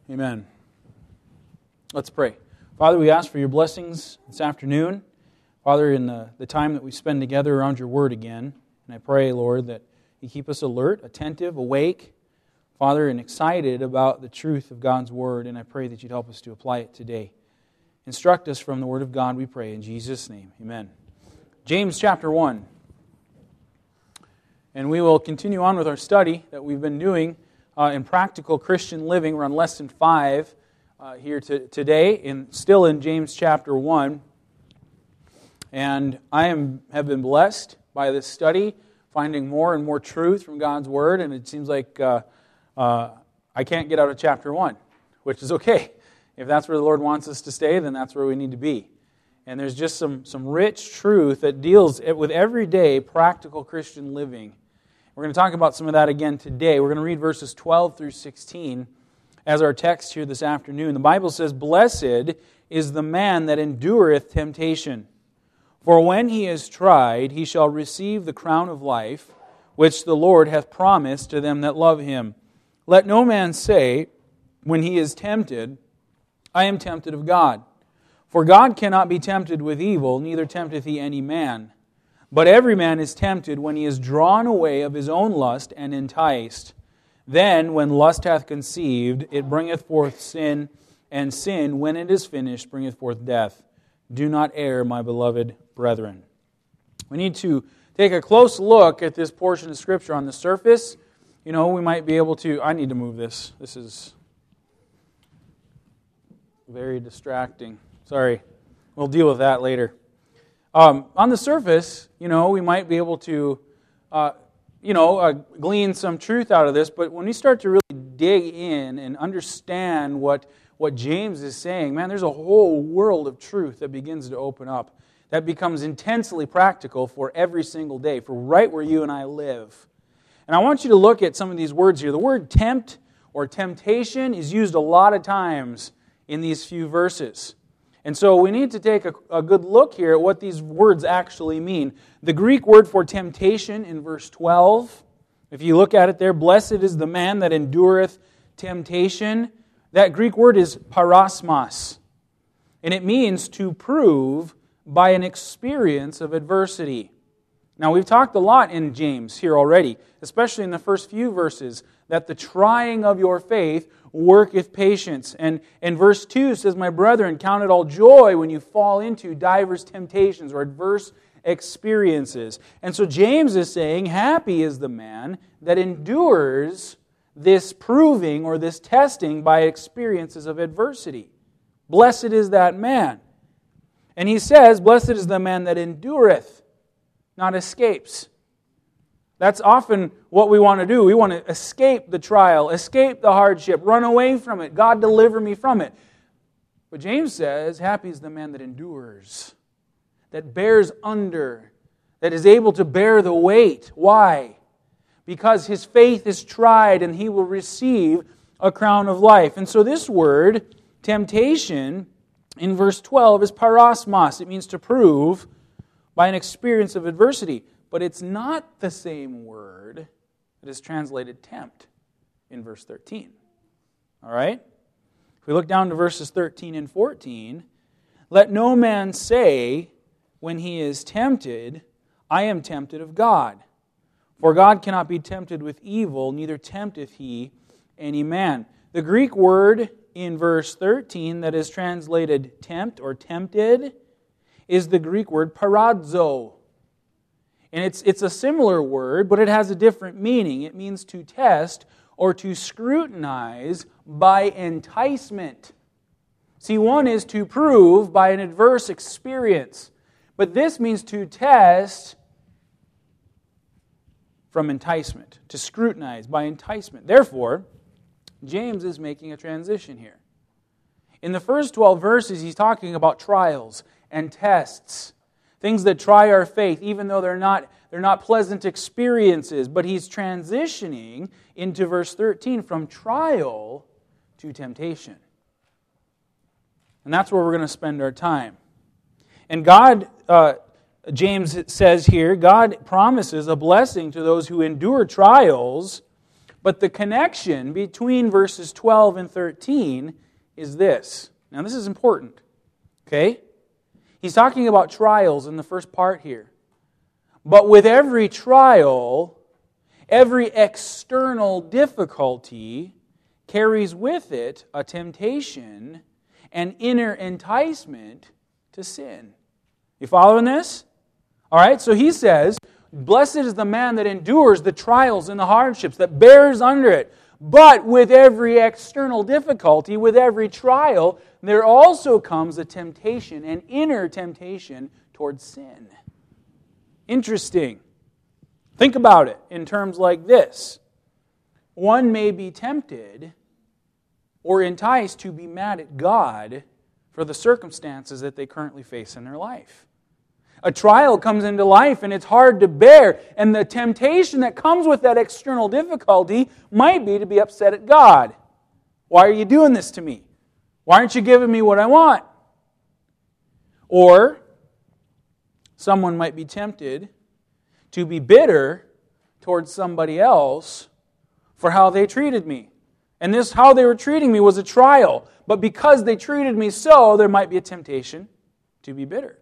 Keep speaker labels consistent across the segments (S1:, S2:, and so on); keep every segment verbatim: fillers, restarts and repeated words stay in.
S1: Amen. Let's pray. Father, we ask for your blessings this afternoon. Father, in the, the time that we spend together around your word again, and I pray, Lord, that you keep us alert, attentive, awake, Father, and excited about the truth of God's word, and I pray that you'd help us to apply it today. Instruct us from the word of God, we pray, in Jesus' name. Amen. James chapter one. And we will continue on with our study that we've been doing uh, in practical Christian living. We're on lesson five uh, here to, today, in, still in James chapter one. And I am have been blessed by this study, finding more and more truth from God's Word, and it seems like uh, uh, I can't get out of chapter one, which is okay. If that's where the Lord wants us to stay, then that's where we need to be. And there's just some, some rich truth that deals with everyday practical Christian living. We're going to talk about some of that again today. We're going to read verses twelve through sixteen as our text here this afternoon. The Bible says, "Blessed is the man that endureth temptation. For when he is tried, he shall receive the crown of life, which the Lord hath promised to them that love him. Let no man say, when he is tempted, I am tempted of God. For God cannot be tempted with evil, neither tempteth he any man. But every man is tempted when he is drawn away of his own lust and enticed. Then, when lust hath conceived, it bringeth forth sin, and sin, when it is finished, bringeth forth death. Do not err, my beloved brethren." We need to take a close look at this portion of Scripture. On the surface, you know, we might be able to... I need to move this. This is very distracting. Sorry. We'll deal with that later. Um, on the surface, you know, we might be able to, uh, you know, uh, glean some truth out of this, but when we start to really dig in and understand what, what James is saying, man, there's a whole world of truth that begins to open up, that becomes intensely practical for every single day, for right where you and I live. And I want you to look at some of these words here. The word tempt or temptation is used a lot of times in these few verses. And so we need to take a, a good look here at what these words actually mean. The Greek word for temptation in verse twelve, if you look at it there, "Blessed is the man that endureth temptation." That Greek word is parasmos. And it means to prove by an experience of adversity. Now, we've talked a lot in James here already, especially in the first few verses, that the trying of your faith worketh patience. And, and verse two says, "My brethren, count it all joy when you fall into divers temptations," or adverse experiences. And so James is saying, happy is the man that endures this proving or this testing by experiences of adversity. Blessed is that man. And he says, blessed is the man that endureth, not escapes. That's often what we want to do. We want to escape the trial, escape the hardship, run away from it. God, deliver me from it. But James says, happy is the man that endures, that bears under, that is able to bear the weight. Why? Because his faith is tried and he will receive a crown of life. And so this word, temptation, in verse twelve is parasmos. It means to prove by an experience of adversity. But it's not the same word that is translated tempt in verse thirteen. All right? If we look down to verses thirteen and fourteen, "Let no man say when he is tempted, I am tempted of God. For God cannot be tempted with evil, neither tempteth he any man." The Greek word in verse thirteen that is translated tempt or tempted is the Greek word paradzo. And it's, it's a similar word, but it has a different meaning. It means to test or to scrutinize by enticement. See, one is to prove by an adverse experience. But this means to test from enticement, to scrutinize by enticement. Therefore, James is making a transition here. In the first twelve verses, he's talking about trials and tests, things that try our faith, even though they're not, they're not pleasant experiences. But he's transitioning into verse thirteen from trial to temptation. And that's where we're going to spend our time. And God, uh, James says here, God promises a blessing to those who endure trials, But the connection between verses twelve and thirteen is this. Now this is important. Okay? He's talking about trials in the first part here. But with every trial, every external difficulty carries with it a temptation and inner enticement to sin. You following this? All right, so he says, blessed is the man that endures the trials and the hardships, that bears under it. But with every external difficulty, with every trial, there also comes a temptation, an inner temptation towards sin. Interesting. Think about it in terms like this. One may be tempted or enticed to be mad at God for the circumstances that they currently face in their life. A trial comes into life and it's hard to bear, and the temptation that comes with that external difficulty might be to be upset at God. Why are you doing this to me? Why aren't you giving me what I want? Or someone might be tempted to be bitter towards somebody else for how they treated me. And this, how they were treating me, was a trial. But because they treated me so, there might be a temptation to be bitter.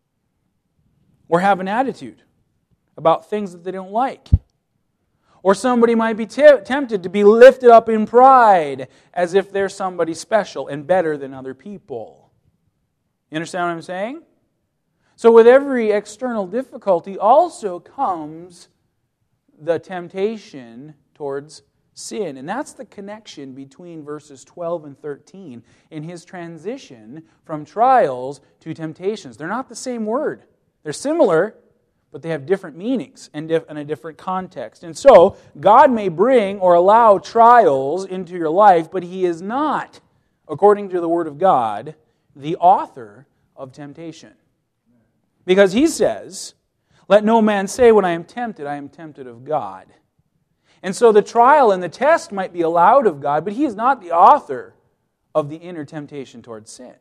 S1: Or have an attitude about things that they don't like. Or somebody might be t- tempted to be lifted up in pride as if they're somebody special and better than other people. You understand what I'm saying? So with every external difficulty also comes the temptation towards sin. And that's the connection between verses twelve and thirteen in his transition from trials to temptations. They're not the same word. They're similar, but they have different meanings and a different context. And so, God may bring or allow trials into your life, but He is not, according to the Word of God, the author of temptation. Because He says, let no man say when I am tempted, I am tempted of God. And so the trial and the test might be allowed of God, but He is not the author of the inner temptation towards sin.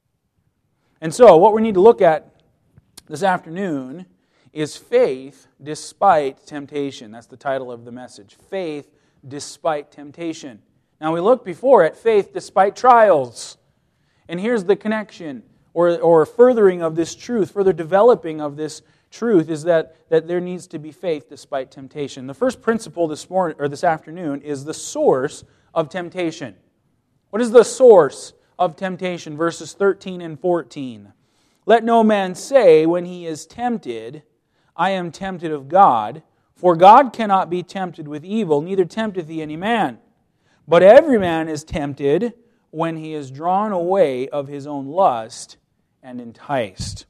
S1: And so, what we need to look at this afternoon is faith despite temptation. That's the title of the message. Faith despite temptation. Now we looked before at faith despite trials. And here's the connection or, or furthering of this truth, further developing of this truth is that, that there needs to be faith despite temptation. The first principle this morning or this afternoon is the source of temptation. What is the source of temptation? Verses thirteen and fourteen. Let no man say when he is tempted, I am tempted of God, for God cannot be tempted with evil, neither tempteth he any man. But every man is tempted when he is drawn away of his own lust and enticed.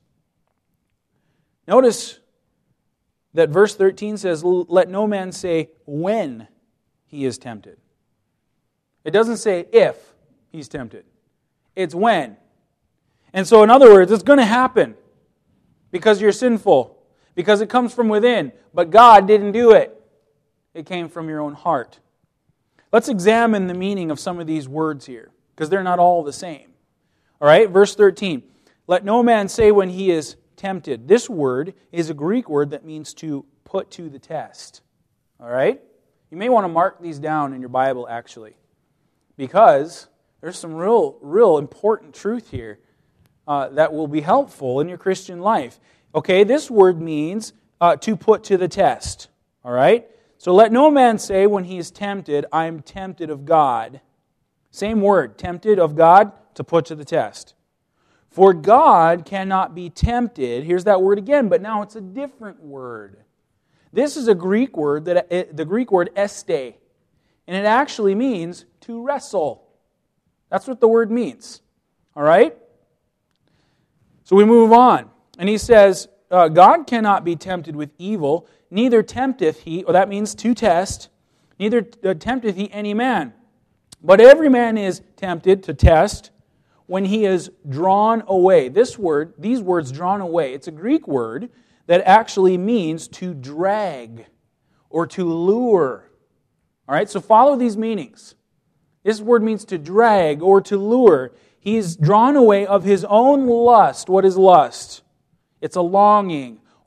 S1: Notice that verse thirteen says, let no man say when he is tempted. It doesn't say if he's tempted. It's when. And so, in other words, it's going to happen because you're sinful, because it comes from within. But God didn't do it. It came from your own heart. Let's examine the meaning of some of these words here, because they're not all the same. All right, verse thirteen. Let no man say when he is tempted. This word is a Greek word that means to put to the test. All right? You may want to mark these down in your Bible, actually, because there's some real, real important truth here uh, that will be helpful in your Christian life. Okay, this word means uh, to put to the test. All right? So let no man say when he is tempted, I am tempted of God. Same word, tempted of God, to put to the test. For God cannot be tempted. Here's that word again, but now it's a different word. This is a Greek word, that the Greek word este, and it actually means to wrestle. That's what the word means. All right? So we move on. And he says, uh, God cannot be tempted with evil, neither tempteth he, or that means to test, neither tempteth he any man. But every man is tempted to test when he is drawn away. This word, these words, drawn away, it's a Greek word that actually means to drag or to lure. All right, so follow these meanings. This word means to drag or to lure. He is drawn away of his own lust. What is lust? It's a longing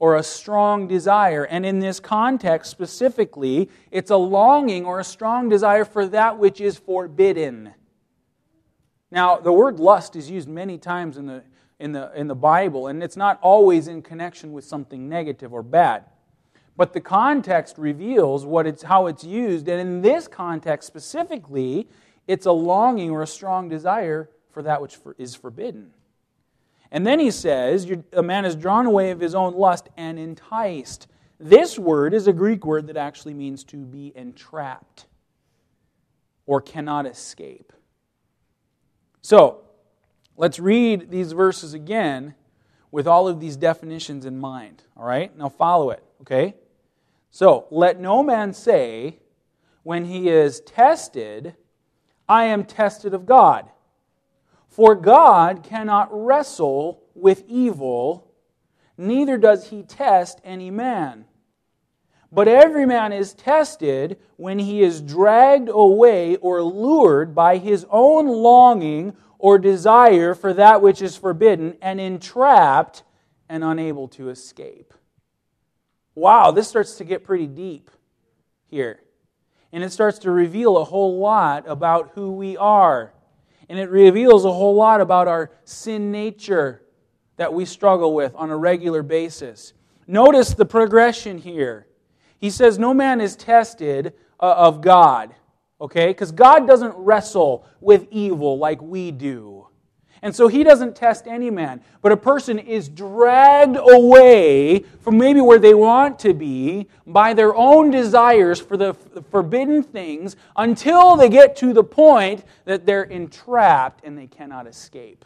S1: or a strong desire. And in this context specifically, it's a longing or a strong desire for that which is forbidden. Now, the word lust is used many times in the, in the, in the Bible, and it's not always in connection with something negative or bad. But the context reveals what it's, how it's used, and in this context specifically, it's a longing or a strong desire for that which for, is forbidden. And then he says, a man is drawn away of his own lust and enticed. This word is a Greek word that actually means to be entrapped or cannot escape. So, let's read these verses again with all of these definitions in mind. All right? Now follow it, okay? So, let no man say, when he is tested, I am tested of God. For God cannot wrestle with evil, neither does he test any man. But every man is tested when he is dragged away or lured by his own longing or desire for that which is forbidden, and entrapped and unable to escape. Wow, this starts to get pretty deep here. And it starts to reveal a whole lot about who we are. And it reveals a whole lot about our sin nature that we struggle with on a regular basis. Notice the progression here. He says, no man is tested uh, of God. Okay? Because God doesn't wrestle with evil like we do. And so He doesn't test any man. But a person is dragged away from maybe where they want to be by their own desires for the forbidden things until they get to the point that they're entrapped and they cannot escape.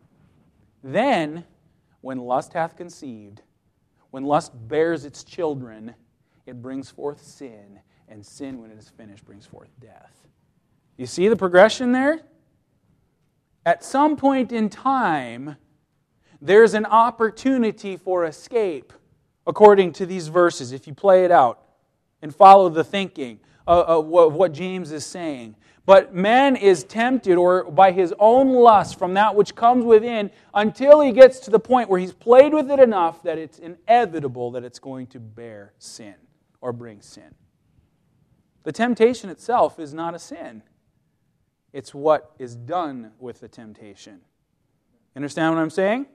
S1: Then, when lust hath conceived, when lust bears its children, it brings forth sin, and sin, when it is finished, brings forth death. You see the progression there? At some point in time, there's an opportunity for escape, according to these verses, if you play it out and follow the thinking of what James is saying. But man is tempted or by his own lust from that which comes within until he gets to the point where he's played with it enough that it's inevitable that it's going to bear sin or bring sin. The temptation itself is not a sin. It's what is done with the temptation. Understand what I'm saying?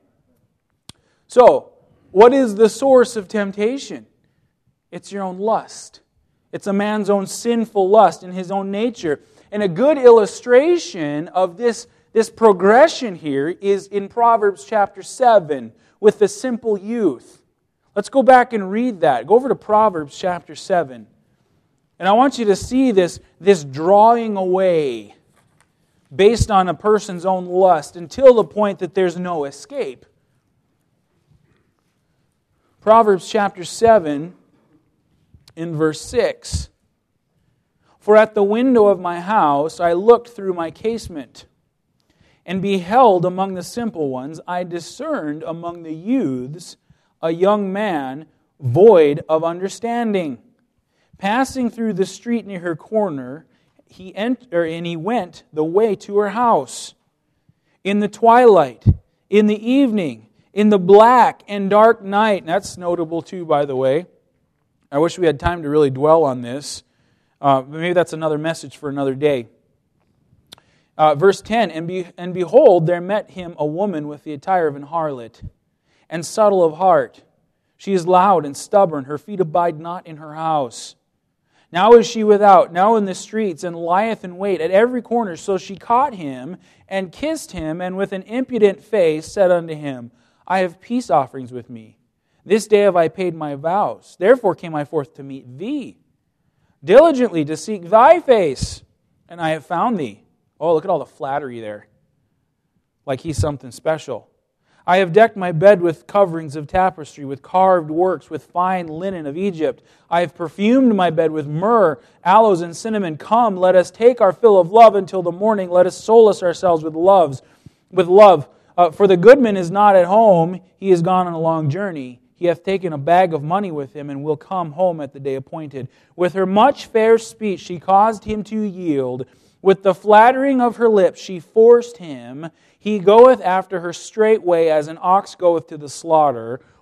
S1: So, what is the source of temptation? It's your own lust. It's a man's own sinful lust in his own nature. And a good illustration of this, this progression here is in Proverbs chapter seven with the simple youth. Let's go back and read that. Go over to Proverbs chapter seven. And I want you to see this, this drawing away based on a person's own lust until the point that there's no escape. Proverbs chapter seven in verse six. For at the window of my house I looked through my casement, and beheld among the simple ones, I discerned among the youths a young man void of understanding. Passing through the street near her corner, He ent- or, and he went the way to her house. In the twilight, in the evening, in the black and dark night. And that's notable too, by the way. I wish we had time to really dwell on this. Uh, but maybe that's another message for another day. Uh, verse ten, and, be, and behold, there met him a woman with the attire of an harlot, and subtle of heart. She is loud and stubborn, her feet abide not in her house. Now is she without, now in the streets, and lieth in wait at every corner. So she caught him, and kissed him, and with an impudent face said unto him, I have peace offerings with me. This day have I paid my vows. Therefore came I forth to meet thee, diligently to seek thy face, and I have found thee. Oh, look at all the flattery there. Like he's something special. I have decked my bed with coverings of tapestry, with carved works, with fine linen of Egypt. I have perfumed my bed with myrrh, aloes, and cinnamon. Come, let us take our fill of love until the morning. Let us solace ourselves with loves, with love. Uh, for the goodman is not at home. He is gone on a long journey. He hath taken a bag of money with him, and will come home at the day appointed. With her much fair speech she caused him to yield. With the flattering of her lips she forced him. He goeth after her straightway as an ox goeth to the slaughter,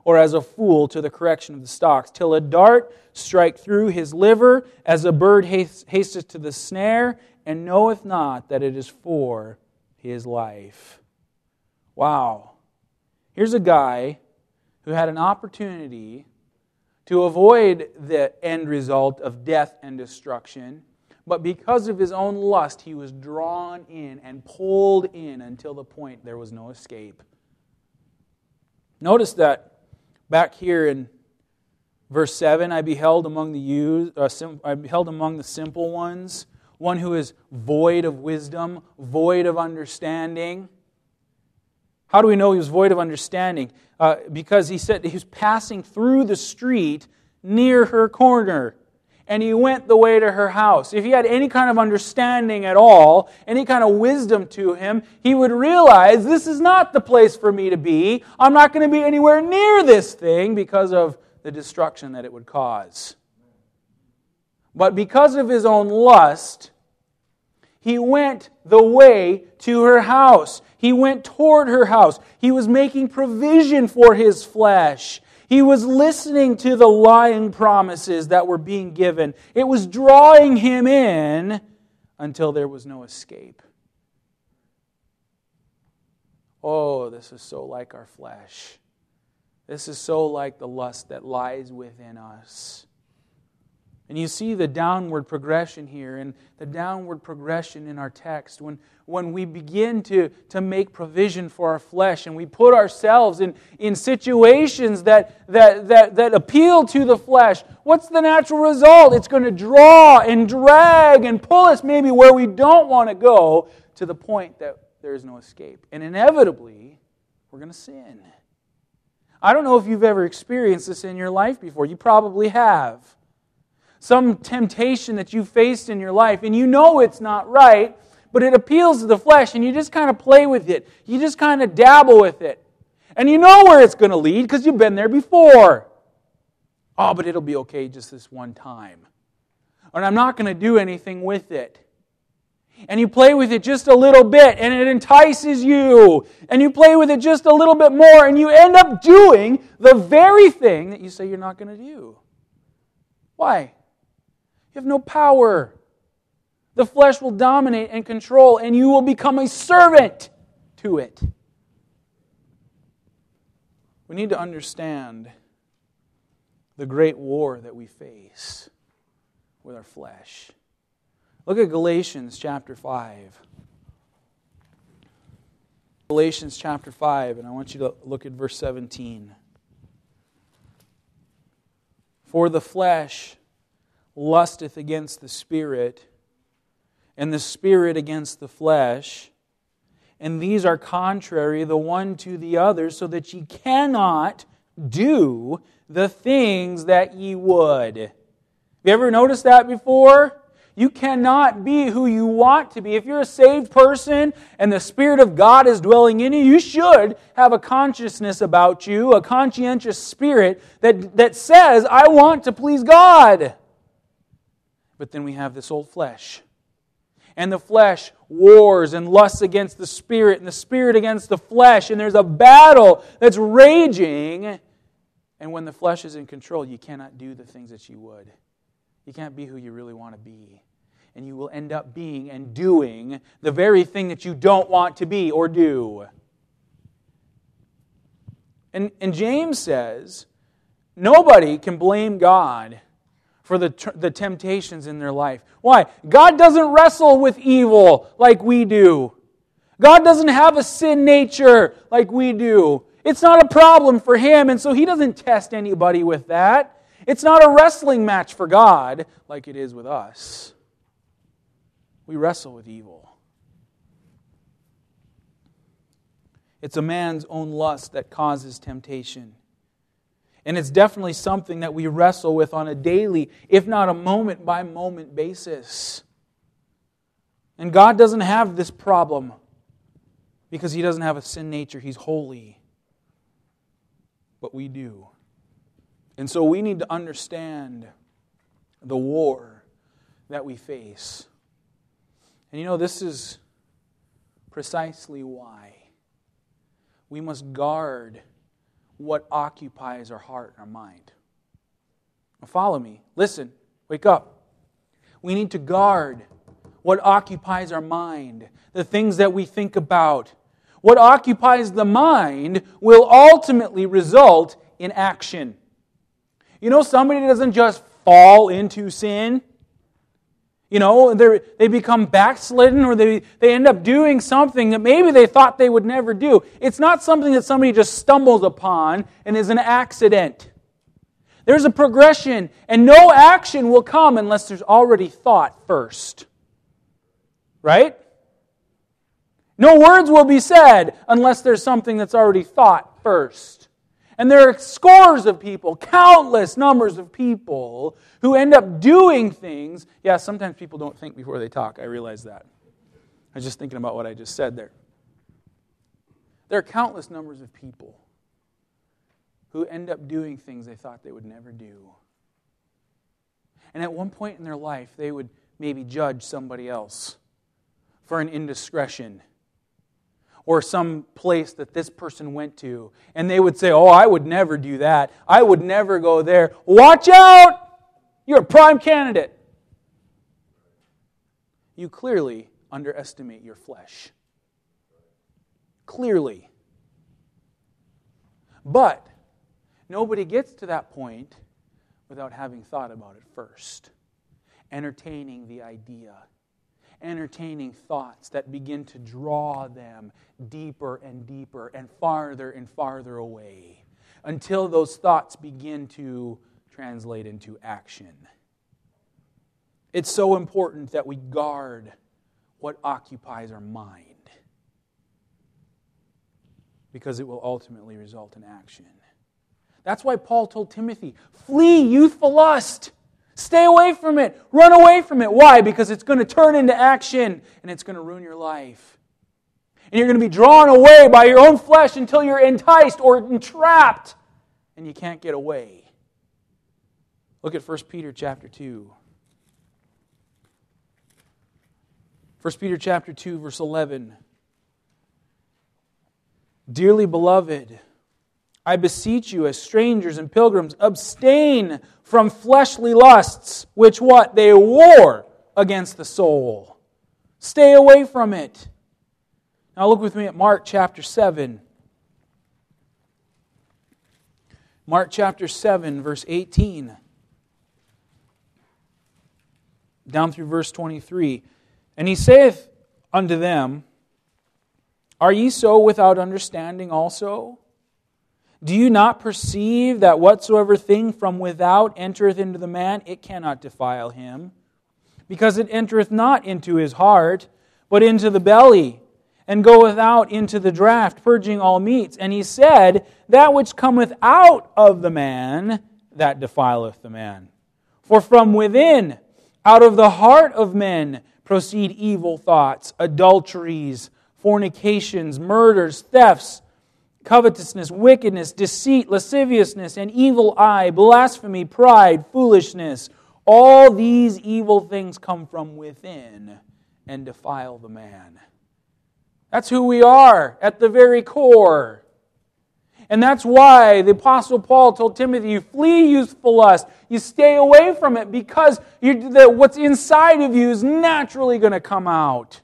S1: or as a fool to the correction of the stocks, till a dart strike through his liver, as a bird hasteth to the snare, and knoweth not that it is for his life. Wow. Here's a guy who had an opportunity to avoid the end result of death and destruction, but because of his own lust, he was drawn in and pulled in until the point there was no escape. Notice that back here in verse seven, I beheld among the youth, uh, sim, I beheld among the simple ones one who is void of wisdom, void of understanding. How do we know he was void of understanding? Uh, because he said he was passing through the street near her corner, and he went the way to her house. If he had any kind of understanding at all, any kind of wisdom to him, he would realize this is not the place for me to be. I'm not going to be anywhere near this thing because of the destruction that it would cause. But because of his own lust, he went the way to her house. He went toward her house. He was making provision for his flesh. He was listening to the lying promises that were being given. It was drawing him in until there was no escape. Oh, this is so like our flesh. This is so like the lust that lies within us. And you see the downward progression here, and the downward progression in our text. When, when we begin to, to make provision for our flesh, and we put ourselves in, in situations that, that, that, that appeal to the flesh, what's the natural result? It's going to draw and drag and pull us maybe where we don't want to go, to the point that there is no escape. And inevitably, we're going to sin. I don't know if you've ever experienced this in your life before. You probably have. Some temptation that you faced in your life, and you know it's not right, but it appeals to the flesh, and you just kind of play with it. You just kind of dabble with it. And you know where it's going to lead because you've been there before. Oh, but it'll be okay just this one time. And I'm not going to do anything with it. And you play with it just a little bit, and it entices you. And you play with it just a little bit more, and you end up doing the very thing that you say you're not going to do. Why? You have no power. The flesh will dominate and control, and you will become a servant to it. We need to understand the great war that we face with our flesh. Look at Galatians chapter five. Galatians chapter five, and I want you to look at verse seventeen. For the flesh lusteth against the Spirit, and the Spirit against the flesh, and these are contrary the one to the other, so that ye cannot do the things that ye would. Have you ever noticed that before? You cannot be who you want to be. If you're a saved person and the Spirit of God is dwelling in you, you should have a consciousness about you, a conscientious spirit that, that says, I want to please God. But then we have this old flesh. And the flesh wars and lusts against the Spirit, and the Spirit against the flesh. And there's a battle that's raging. And when the flesh is in control, you cannot do the things that you would. You can't be who you really want to be. And you will end up being and doing the very thing that you don't want to be or do. And, and James says, nobody can blame God for the, the temptations in their life. Why? God doesn't wrestle with evil like we do. God doesn't have a sin nature like we do. It's not a problem for Him, and so He doesn't test anybody with that. It's not a wrestling match for God like it is with us. We wrestle with evil. It's a man's own lust that causes temptation. And it's definitely something that we wrestle with on a daily, if not a moment-by-moment basis. And God doesn't have this problem because He doesn't have a sin nature. He's holy. But we do. And so we need to understand the war that we face. And you know, this is precisely why we must guard what occupies our heart and our mind. Now follow me. Listen. Wake up. We need to guard what occupies our mind, the things that we think about. What occupies the mind will ultimately result in action. You know, somebody doesn't just fall into sin. You know, they become backslidden, or they, they end up doing something that maybe they thought they would never do. It's not something that somebody just stumbles upon and is an accident. There's a progression, and no action will come unless there's already thought first. Right? No words will be said unless there's something that's already thought first. And there are scores of people, countless numbers of people, who end up doing things. Yeah, sometimes people don't think before they talk. I realize that. I was just thinking about what I just said there. There are countless numbers of people who end up doing things they thought they would never do. And at one point in their life, they would maybe judge somebody else for an indiscretion, or some place that this person went to, and they would say, oh, I would never do that. I would never go there. Watch out! You're a prime candidate. You clearly underestimate your flesh. Clearly. But nobody gets to that point without having thought about it first. Entertaining the idea. Entertaining thoughts that begin to draw them deeper and deeper and farther and farther away until those thoughts begin to translate into action. It's so important that we guard what occupies our mind, because it will ultimately result in action. That's why Paul told Timothy, flee youthful lust. Stay away from it. Run away from it. Why? Because it's going to turn into action and it's going to ruin your life. And you're going to be drawn away by your own flesh until you're enticed or entrapped and you can't get away. Look at First Peter chapter two. First Peter chapter two, verse eleven. Dearly beloved, I beseech you, as strangers and pilgrims, abstain from fleshly lusts, which what? They war against the soul. Stay away from it. Now look with me at Mark chapter seven. Mark chapter seven, verse eighteen. Down through verse twenty-three. And he saith unto them, are ye so without understanding also? Do you not perceive that whatsoever thing from without entereth into the man, it cannot defile him? Because it entereth not into his heart, but into the belly, and goeth out into the draught, purging all meats. And he said, that which cometh out of the man, that defileth the man. For from within, out of the heart of men, proceed evil thoughts, adulteries, fornications, murders, thefts, covetousness, wickedness, deceit, lasciviousness, an evil eye, blasphemy, pride, foolishness. All these evil things come from within and defile the man. That's who we are at the very core. And that's why the Apostle Paul told Timothy, you flee youthful lust. You stay away from it because you, the, what's inside of you is naturally going to come out.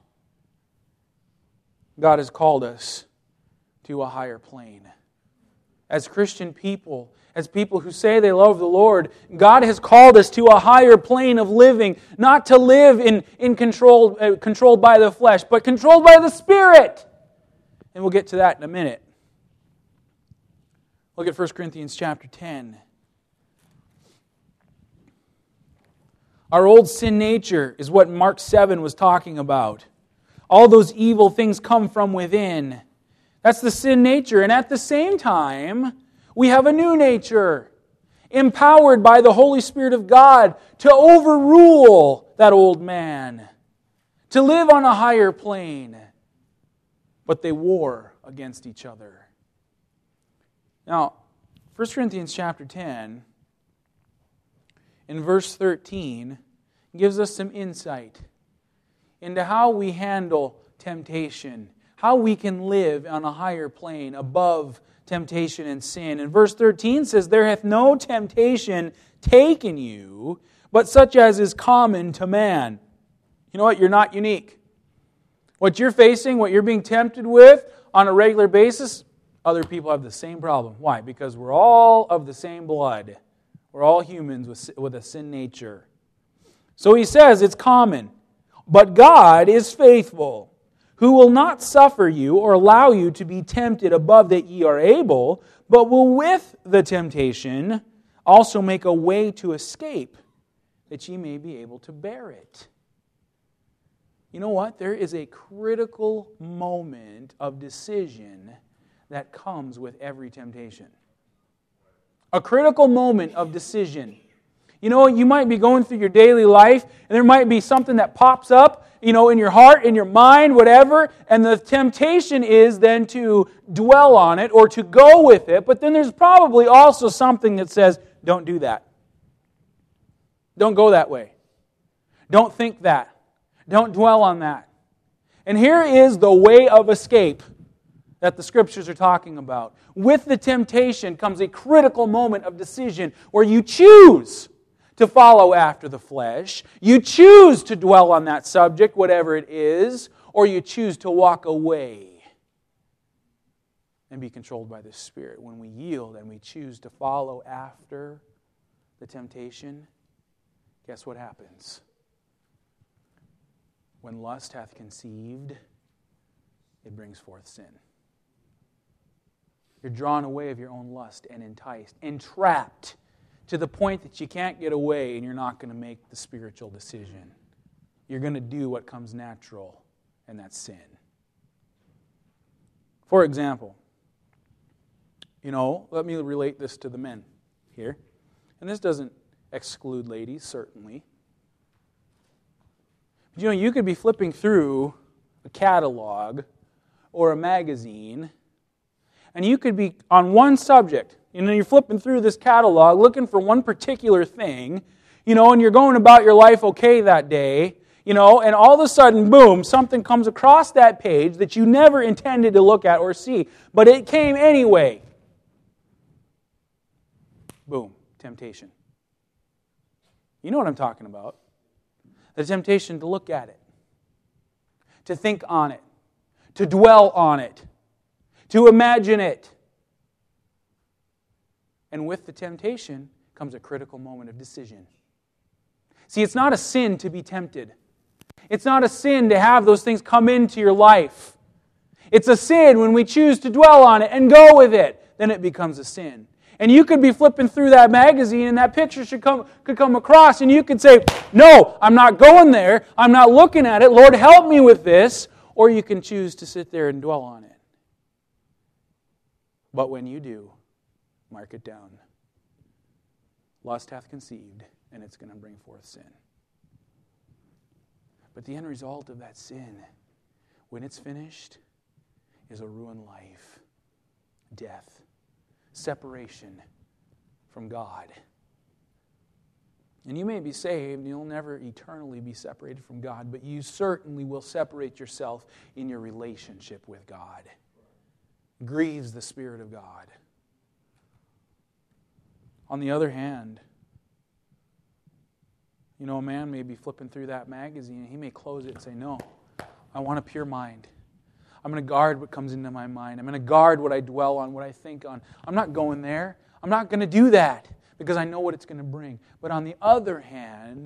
S1: God has called us to a higher plane. As Christian people, as people who say they love the Lord, God has called us to a higher plane of living, not to live in, in control, uh, controlled by the flesh, but controlled by the Spirit. And we'll get to that in a minute. Look at First Corinthians chapter ten. Our old sin nature is what Mark seven was talking about. All those evil things come from within. That's the sin nature. And at the same time, we have a new nature, empowered by the Holy Spirit of God to overrule that old man, to live on a higher plane. But they war against each other. Now, First Corinthians chapter ten, in verse thirteen, gives us some insight into how we handle temptation, how we can live on a higher plane above temptation and sin. And verse thirteen says, there hath no temptation taken you, but such as is common to man. You know what? You're not unique. What you're facing, what you're being tempted with on a regular basis, other people have the same problem. Why? Because we're all of the same blood. We're all humans with, with a sin nature. So he says it's common. But God is faithful, who will not suffer you or allow you to be tempted above that ye are able, but will with the temptation also make a way to escape, that ye may be able to bear it. You know what? There is a critical moment of decision that comes with every temptation. A critical moment of decision. You know, you might be going through your daily life, and there might be something that pops up, you know, in your heart, in your mind, whatever, and the temptation is then to dwell on it or to go with it, but then there's probably also something that says, don't do that. Don't go that way. Don't think that. Don't dwell on that. And here is the way of escape that the Scriptures are talking about. With the temptation comes a critical moment of decision where you choose to follow after the flesh, you choose to dwell on that subject, whatever it is, or you choose to walk away and be controlled by the Spirit. When we yield and we choose to follow after the temptation, guess what happens? When lust hath conceived, it brings forth sin. You're drawn away of your own lust and enticed, entrapped to the point that you can't get away and you're not going to make the spiritual decision. You're going to do what comes natural, and that's sin. For example, you know, let me relate this to the men here. And this doesn't exclude ladies, certainly. But you know, you could be flipping through a catalog or a magazine, and you could be on one subject. You know, you're flipping through this catalog looking for one particular thing, you know, and you're going about your life okay that day, you know, and all of a sudden, boom, something comes across that page that you never intended to look at or see, but it came anyway. Boom, temptation. You know what I'm talking about. The temptation to look at it, to think on it, to dwell on it, to imagine it. And with the temptation comes a critical moment of decision. See, it's not a sin to be tempted. It's not a sin to have those things come into your life. It's a sin when we choose to dwell on it and go with it. Then it becomes a sin. And you could be flipping through that magazine and that picture should come, could come across and you could say, no, I'm not going there. I'm not looking at it. Lord, help me with this. Or you can choose to sit there and dwell on it. But when you do, mark it down. Lust hath conceived, and it's going to bring forth sin. But the end result of that sin, when it's finished, is a ruined life, death, separation from God. And you may be saved, and you'll never eternally be separated from God, but you certainly will separate yourself in your relationship with God. It grieves the Spirit of God. On the other hand, you know, a man may be flipping through that magazine and he may close it and say, no, I want a pure mind. I'm going to guard what comes into my mind. I'm going to guard what I dwell on, what I think on. I'm not going there. I'm not going to do that because I know what it's going to bring. But on the other hand,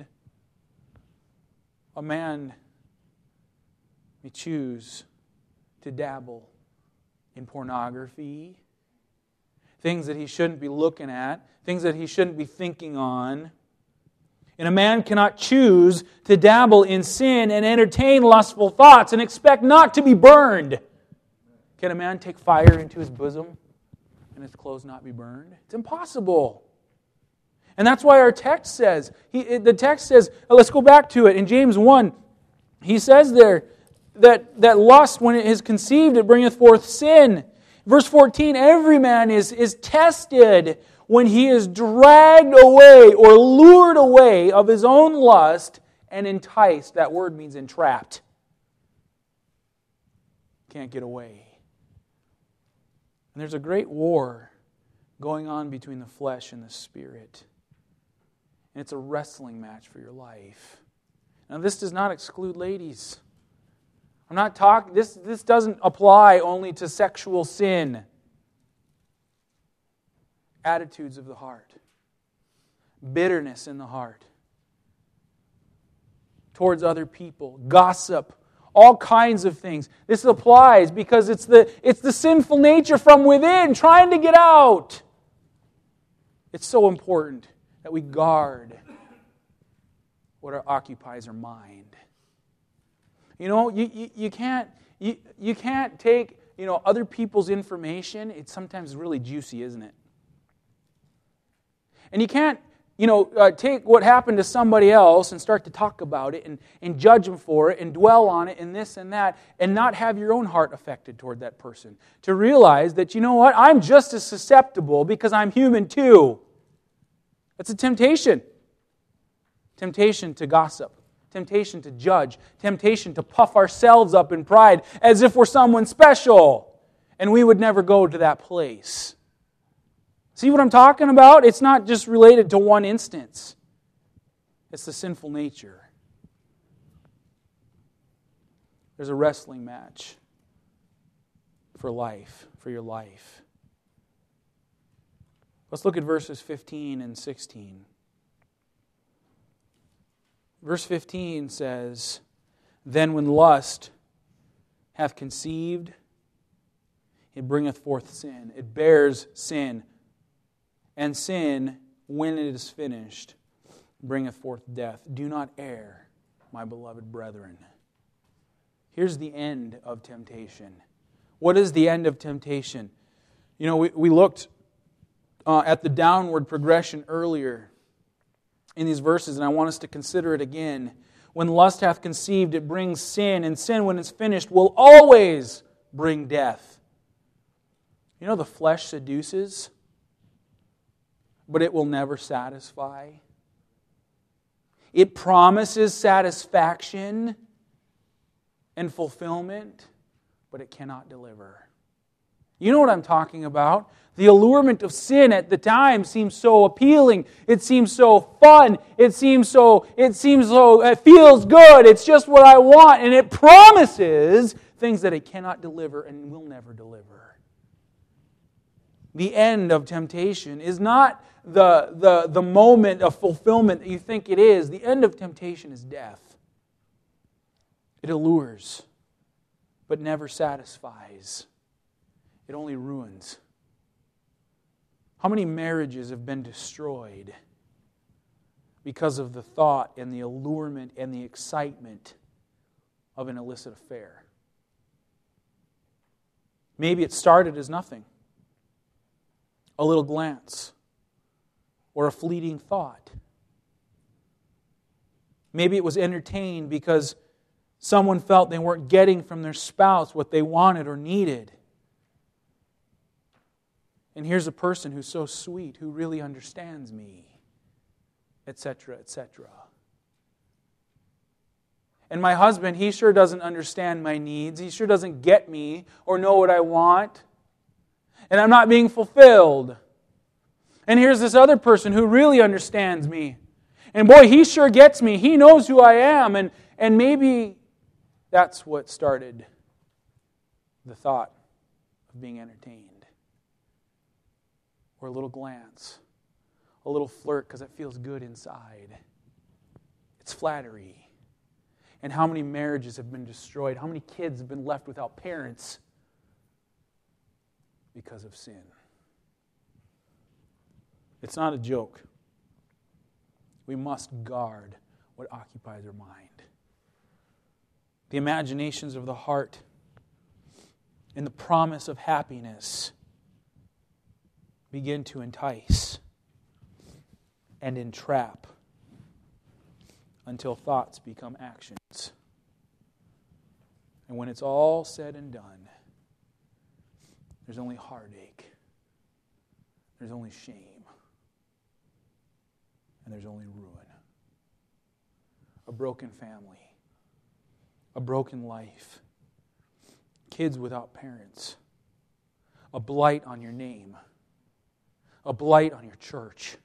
S1: a man may choose to dabble in pornography, things that he shouldn't be looking at, things that he shouldn't be thinking on. And a man cannot choose to dabble in sin and entertain lustful thoughts and expect not to be burned. Can a man take fire into his bosom and his clothes not be burned? It's impossible. And that's why our text says, he, the text says, let's go back to it. In James one, he says there that, that lust, when it is conceived, it bringeth forth sin. Verse fourteen, every man is, is tested when he is dragged away or lured away of his own lust and enticed. That word means entrapped. Can't get away. And there's a great war going on between the flesh and the spirit. And it's a wrestling match for your life. Now, this does not exclude ladies. I'm not talking, this, this doesn't apply only to sexual sin. Attitudes of the heart. Bitterness in the heart. Towards other people. Gossip. All kinds of things. This applies because it's the, it's the sinful nature from within trying to get out. It's so important that we guard what occupies our mind. You know, you, you, you can't you, you can't take, you know, other people's information. It's sometimes really juicy, isn't it? And you can't, you know, uh, take what happened to somebody else and start to talk about it and, and judge them for it and dwell on it and this and that and not have your own heart affected toward that person. To realize that, you know what, I'm just as susceptible because I'm human too. That's a temptation. Temptation to gossip. Temptation to judge. Temptation to puff ourselves up in pride as if we're someone special. And we would never go to that place. See what I'm talking about? It's not just related to one instance. It's the sinful nature. There's a wrestling match for life, for your life. Let's look at verses fifteen and sixteen. Verse fifteen says, "Then when lust hath conceived, it bringeth forth sin." It bears sin. And sin, when it is finished, bringeth forth death. Do not err, my beloved brethren. Here's the end of temptation. What is the end of temptation? You know, we, we looked uh, at the downward progression earlier in these verses, and I want us to consider it again. When lust hath conceived, it brings sin, and sin, when it's finished, will always bring death. You know, the flesh seduces, but it will never satisfy. It promises satisfaction and fulfillment, but it cannot deliver. You know what I'm talking about? The allurement of sin at the time seems so appealing. It seems so fun. It seems so, it seems so, it feels good. It's just what I want. And it promises things that it cannot deliver and will never deliver. The end of temptation is not the, the, the moment of fulfillment that you think it is. The end of temptation is death. It allures, but never satisfies. It only ruins. How many marriages have been destroyed because of the thought and the allurement and the excitement of an illicit affair? Maybe it started as nothing. A little glance or a fleeting thought. Maybe it was entertained because someone felt they weren't getting from their spouse what they wanted or needed. And here's a person who's so sweet, who really understands me, et cetera, et cetera. And my husband, he sure doesn't understand my needs. He sure doesn't get me or know what I want. And I'm not being fulfilled. And here's this other person who really understands me. And boy, he sure gets me. He knows who I am. And, and maybe that's what started the thought of being entertained. Or a little glance. A little flirt because it feels good inside. It's flattery. And how many marriages have been destroyed? How many kids have been left without parents because of sin? It's not a joke. We must guard what occupies our mind. The imaginations of the heart and the promise of happiness begin to entice and entrap until thoughts become actions. And when it's all said and done, there's only heartache, there's only shame, and there's only ruin. A broken family, a broken life, kids without parents, a blight on your name, a blight on your church.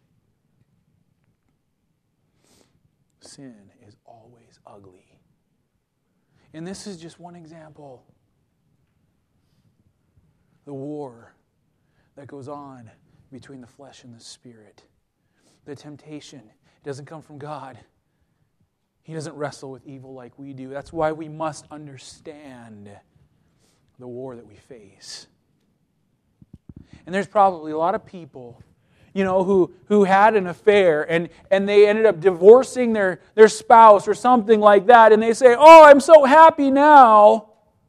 S1: Sin is always ugly. And this is just one example. The war that goes on between the flesh and the spirit. The temptation doesn't come from God. He doesn't wrestle with evil like we do. That's why we must understand the war that we face. And there's probably a lot of people, you know, who, who had an affair and, and they ended up divorcing their, their spouse or something like that, and they say, "Oh, I'm so happy now."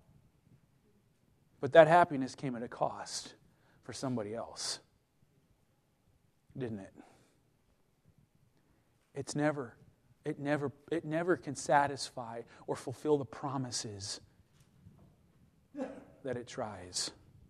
S1: But that happiness came at a cost for somebody else, didn't it? It's never, it never, it never can satisfy or fulfill the promises that it tries.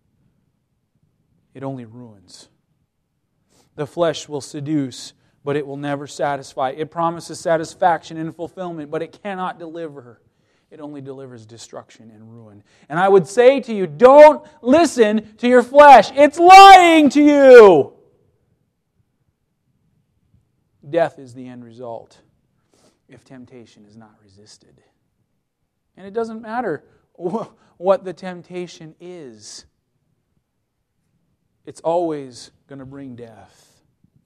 S1: It only ruins. The flesh will seduce, but it will never satisfy. It promises satisfaction and fulfillment, but it cannot deliver. It only delivers destruction and ruin. And I would say to you, don't listen to your flesh. It's lying to you. Death is the end result if temptation is not resisted. And it doesn't matter what the temptation is. It's always going to bring death.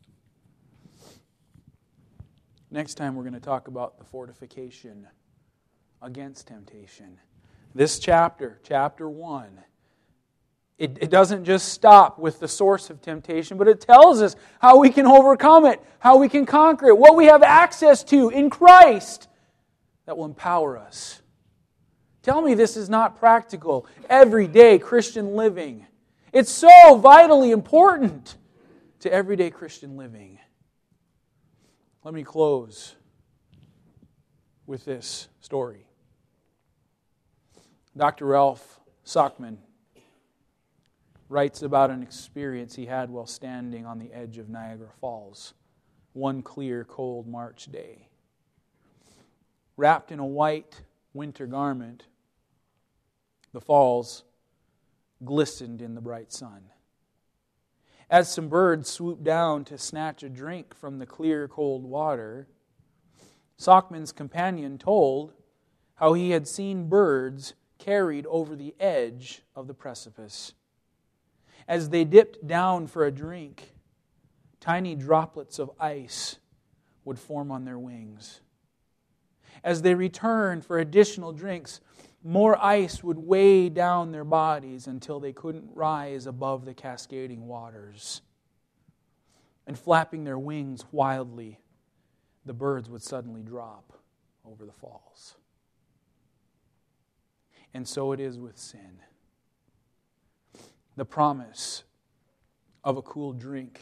S1: Next time we're going to talk about the fortification against temptation. This chapter, chapter one, it, it doesn't just stop with the source of temptation, but it tells us how we can overcome it, how we can conquer it, what we have access to in Christ that will empower us. Tell me this is not practical, everyday Christian living. It's so vitally important to everyday Christian living. Let me close with this story. Doctor Ralph Sockman writes about an experience he had while standing on the edge of Niagara Falls one clear, cold March day. Wrapped in a white winter garment, the falls glistened in the bright sun. As some birds swooped down to snatch a drink from the clear, cold water, Sockman's companion told how he had seen birds carried over the edge of the precipice. As they dipped down for a drink, tiny droplets of ice would form on their wings. As they returned for additional drinks, more ice would weigh down their bodies until they couldn't rise above the cascading waters. And flapping their wings wildly, the birds would suddenly drop over the falls. And so it is with sin. The promise of a cool drink,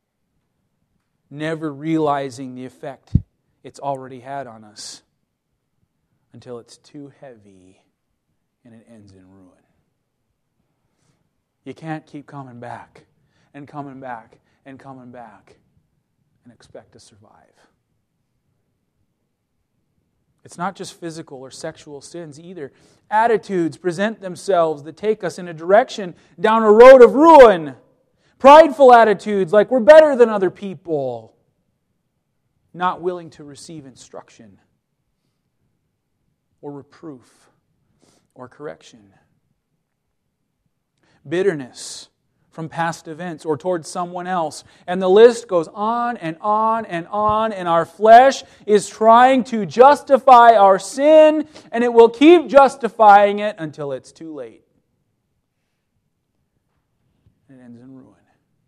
S1: never realizing the effect it's already had on us until it's too heavy and it ends in ruin. You can't keep coming back and coming back and coming back and expect to survive. It's not just physical or sexual sins either. Attitudes present themselves that take us in a direction down a road of ruin. Prideful attitudes like we're better than other people. Not willing to receive instruction or reproof or correction. Bitterness from past events or towards someone else. And the list goes on and on and on, and our flesh is trying to justify our sin, and it will keep justifying it until it's too late. And it ends in ruin.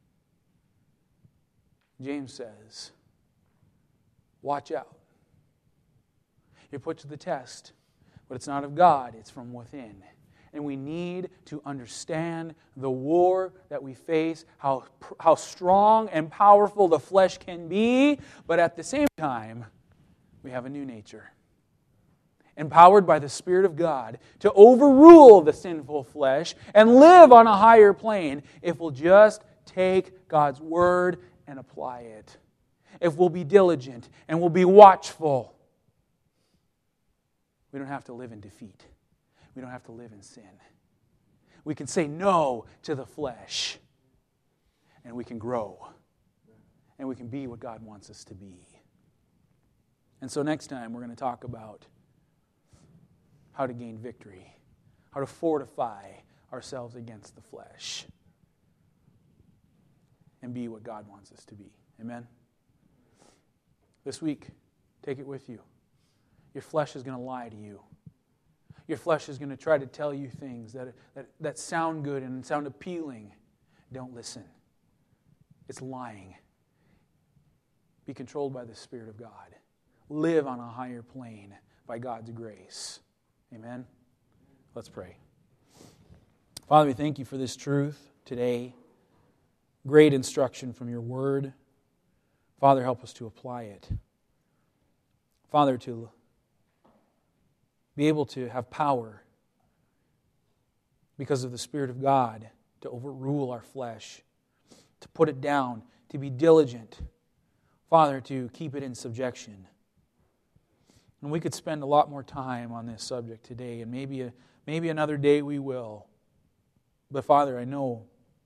S1: James says, watch out. You're put to the test, but it's not of God, it's from within. And we need to understand the war that we face, how, how strong and powerful the flesh can be, but at the same time, we have a new nature. Empowered by the Spirit of God to overrule the sinful flesh and live on a higher plane if we'll just take God's Word and apply it. If we'll be diligent and we'll be watchful, we don't have to live in defeat. We don't have to live in sin. we can say no to the flesh. And we can grow. And we can be what God wants us to be. And so next time we're going to talk about how to gain victory. How to fortify ourselves against the flesh. And be what God wants us to be. Amen? This week, take it with you. Your flesh is going to lie to you. Your flesh is going to try to tell you things that, that, that sound good and sound appealing. Don't listen. It's lying. Be controlled by the Spirit of God. Live on a higher plane by God's grace. Amen? Let's pray. Father, we thank you for this truth today. Great instruction from your word. Father, help us to apply it. Father, to be able to have power because of the Spirit of God to overrule our flesh, to put it down, to be diligent. Father, to keep it in subjection. And we could spend a lot more time on this subject today, and maybe a, maybe another day we will. But Father, I know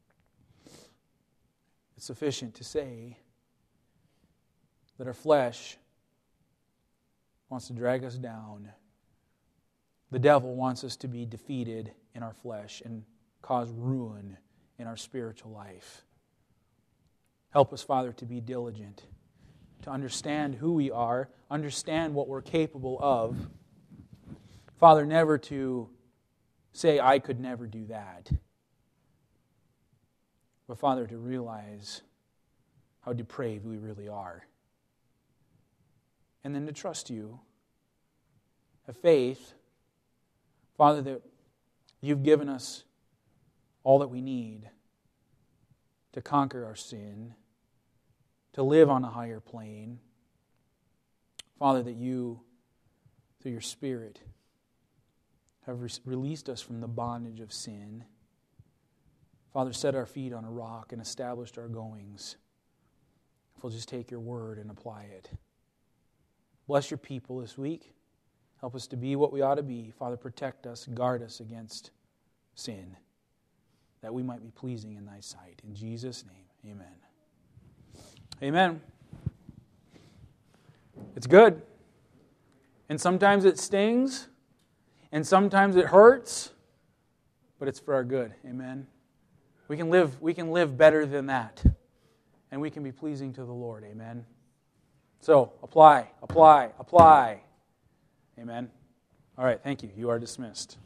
S1: it's sufficient to say that our flesh wants to drag us down. The devil wants us to be defeated in our flesh and cause ruin in our spiritual life. Help us, Father, to be diligent, to understand who we are, understand what we're capable of. Father, never to say, I could never do that. But Father, to realize how depraved we really are. And then to trust you, have faith, Father, that you've given us all that we need to conquer our sin, to live on a higher plane. Father, that you, through your Spirit, have re- released us from the bondage of sin. Father, set our feet on a rock and established our goings. If we'll just take your word and apply it. Bless your people this week. Help us to be what we ought to be. Father, protect us, guard us against sin, that we might be pleasing in thy sight. In Jesus' name, amen. Amen. It's good. And sometimes it stings, and sometimes it hurts, but it's for our good. Amen. We can live, we can live better than that, and we can be pleasing to the Lord. Amen. So, apply, apply, apply. Amen. All right, thank you. You are dismissed.